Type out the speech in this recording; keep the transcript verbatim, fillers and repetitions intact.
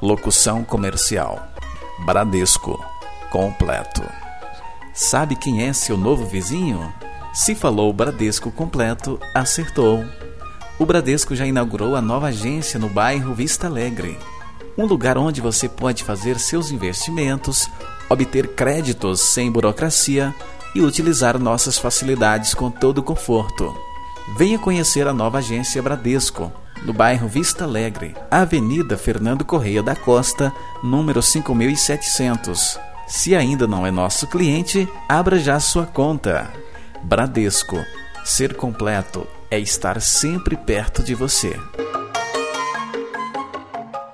Locução comercial. Bradesco. Completo. Sabe quem é seu novo vizinho? Se falou Bradesco Completo, acertou. O Bradesco já inaugurou a nova agência no bairro Vista Alegre. Um lugar onde você pode fazer seus investimentos, obter créditos sem burocracia e utilizar nossas facilidades com todo conforto. Venha conhecer a nova agência Bradesco, no bairro Vista Alegre, Avenida Fernando Correia da Costa, número cinco mil e setecentos. Se ainda não é nosso cliente, abra já sua conta. Bradesco. Ser completo é estar sempre perto de você.